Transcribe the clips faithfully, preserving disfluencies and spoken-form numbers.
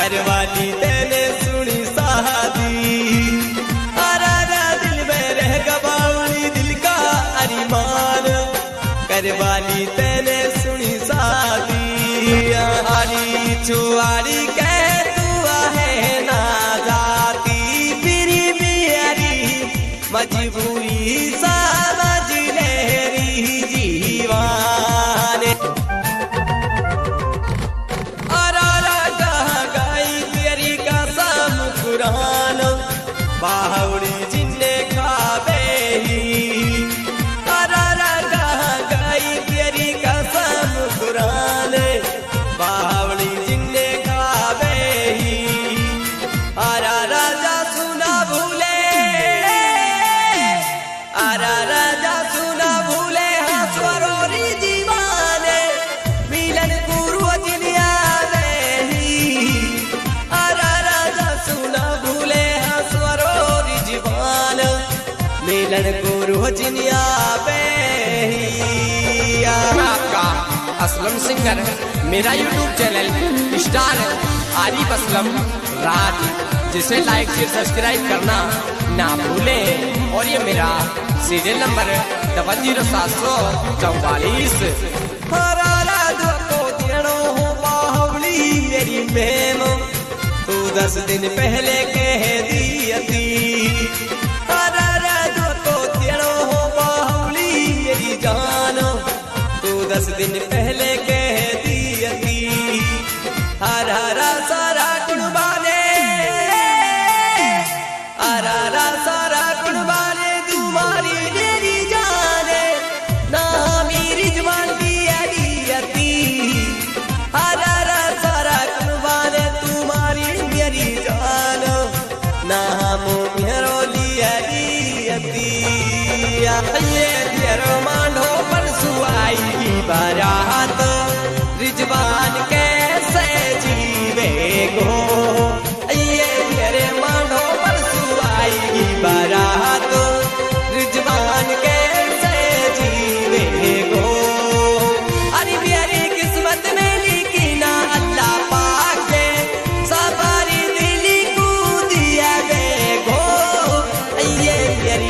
करवाली तेने सुनी शादी, अरारा दिल में रह गवाली दिल का अरिमान, करवाली तेने सुनी शादी। हरी चुआरी के दुआ है ना जाती फिरी मेरी मजबूरी समझ ले री जीवान। अरारा कहाँ गई तेरी कसम कुरान, बाहुड़ी जिन्ने खाबे ही, अरारा कहाँ गई तेरी कसम कुरान, बावली जिन्ने खाबे ही। आरा राजा सुना भूले, आरा राजा सुना भूले हंसवरोरी जीवाने, मिलन गुरु जिनिया ही। आरा राजा सुना भूले हंसवरोरी जीवान, मिलन गुरु जिनिया ही। आपका असलम सिंगर, मेरा YouTube channel star Arif Aslam Raj, जिसे लाइक शेयर सब्सक्राइब करना ना भूलें। और ये मेरा सीरियल नंबर डबल जीरो सात सौ चौवालीस। मेरी प्रेम तू दस दिन पहले कह दी थी, तो तेरो हो बाहुली मेरी जान, तू दस दिन पहले कह दी थी। हर हरा सारा कुर्बाने, हरा सारा कुर्बाने तुम्हारी मेरी जाने, ना मेरी जवान की अड़ी। हरा सारा कुर्बाने तुम्हारी मेरी जान, ना मेरो लिया ये तेरो मांडो परसु आई बारात, रिजवान कैसे जीवे गो, ये तेरे मांडो परसु आई बारात, रिजवान कैसे जीवे गो। अरे प्यारी किस्मत में लिखी ना अल्लाह पाक ने, सवारी दिली को दिया वे गो, ये प्यारी।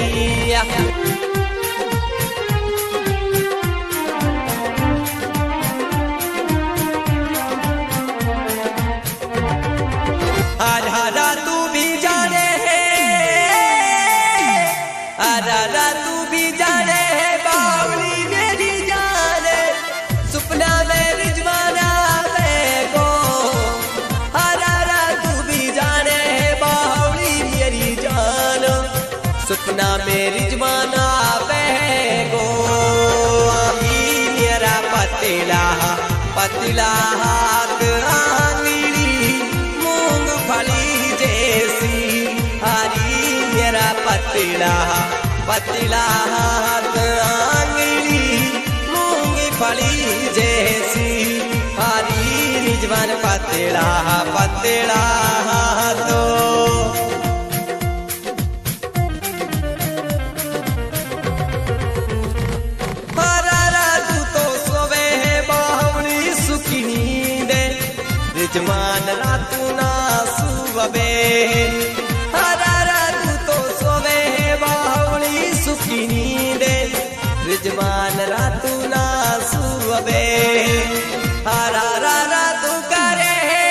हरा तू भी जाने है, हरा तू भी जाने है बावली मेरी जाने, सपना में रिजवाना देखो। हरा तू भी जाने है बावली मेरी जान, सपना में रिजवाना देखो। मेरा पतला पतला हाथ आंगली मूंगफली जैसी, हरी मेरा पतला पतला हाथ आंगली मूंगफली जैसी, हरी रिजवान पतला पतला हाथो। रिजवान रातू ना सुबे, हरा तू तो सोवे बावली सुखी नींदे, रिजवान रातू ना सुबे, हरा रातू करे।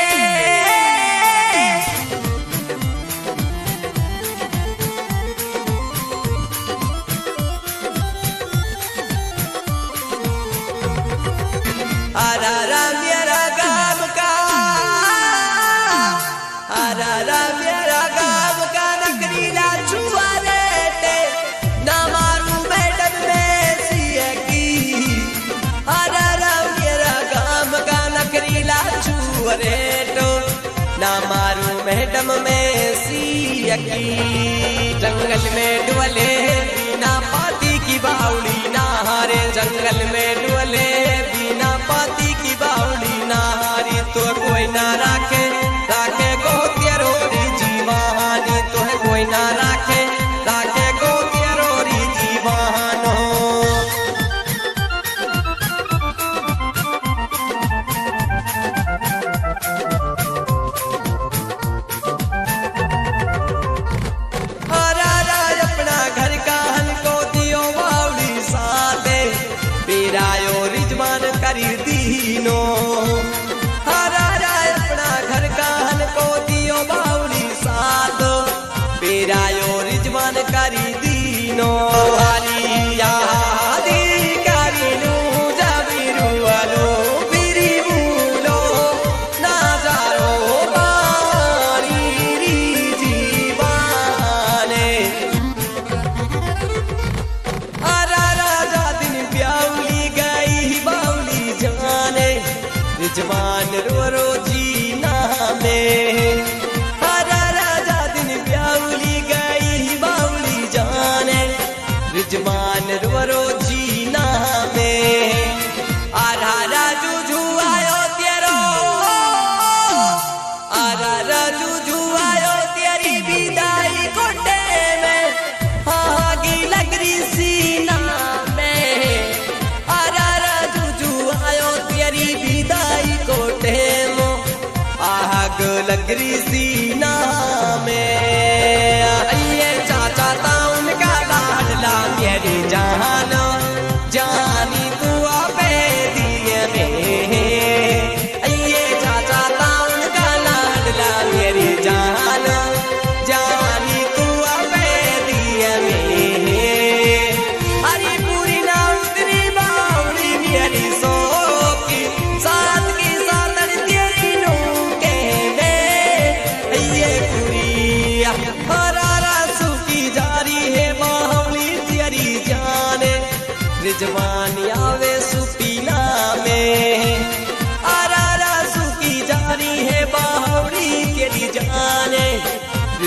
हरा मेरा गाम का, हरा मेरा गाम का नकरीला छुआ रेटे, ना मारू मैडम में सिया की। हरा मेरा गाम का नकरीला छुआ रेटो, ना मारू मैडम में सिया की। जंगल में डुअले बिना पाती की बावली ना हारे, जंगल में डुअले बिना पाती की बावली ना हारी, तो कोई ना राखे राखे को तेरोरी जीवानी, तो है कोई ना राखे राखे को तेरोरी जीवानो।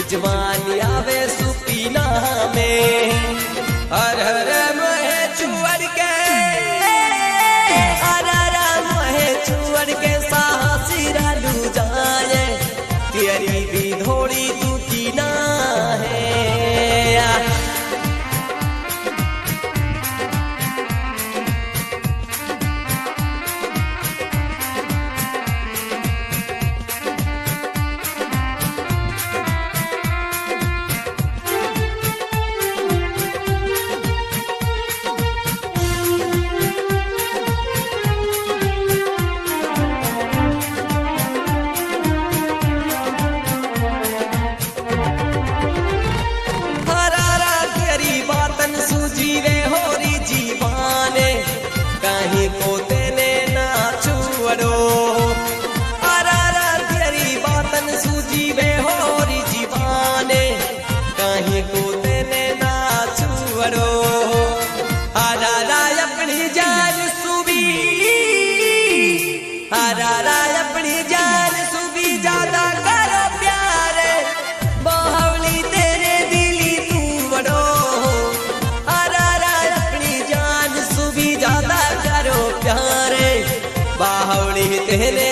जवानी आवे सुपीना में हर हर मोहे छुअर के हर हर मोहे छुअर के साहसी रालू जाए तेरी भी धोड़ी दूती ना है। अपनी जान सुबी ज्यादा करो प्यार बावली तेरे दिली तू बड़ो अपनी जान सुबी ज्यादा करो प्यार बावली तेरे